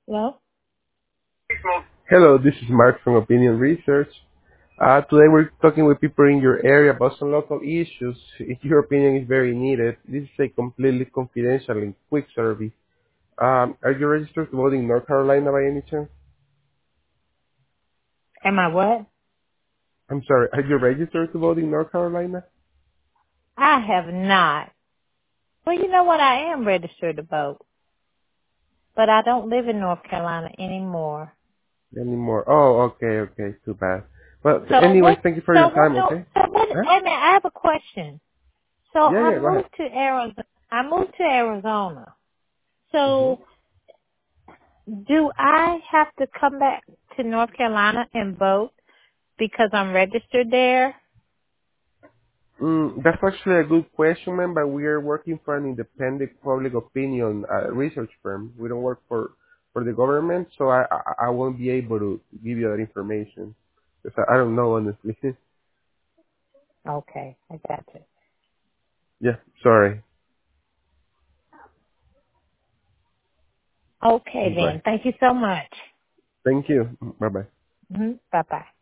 Hello? Hello, this is Mark from Opinion Research. Today we're talking with people in your area about some local issues. If your opinion is very needed, this is a completely confidential and quick survey. Are you registered to vote in North Carolina by any chance? Am I what? I'm sorry, are you registered to vote in North Carolina I have not. Well, you know what? I am registered to vote, but I don't live in North Carolina anymore. anymore? Oh, okay, too bad. But So anyway, what? thank you for So your what? time, No. okay? So what? Huh? Wait a minute. I have a question. So Yeah, go ahead. I moved to Arizona. Mm-hmm. So do I have to come back to North Carolina and vote because I'm registered there? That's actually a good question, man, but we are working for an independent public opinion research firm. We don't work for the government, so I won't be able to give you that information. 'Cause I don't know, honestly. Okay, I got you. Yeah, sorry. Okay Bye. then. Thank you so much. Thank you. Bye-bye. Bye bye.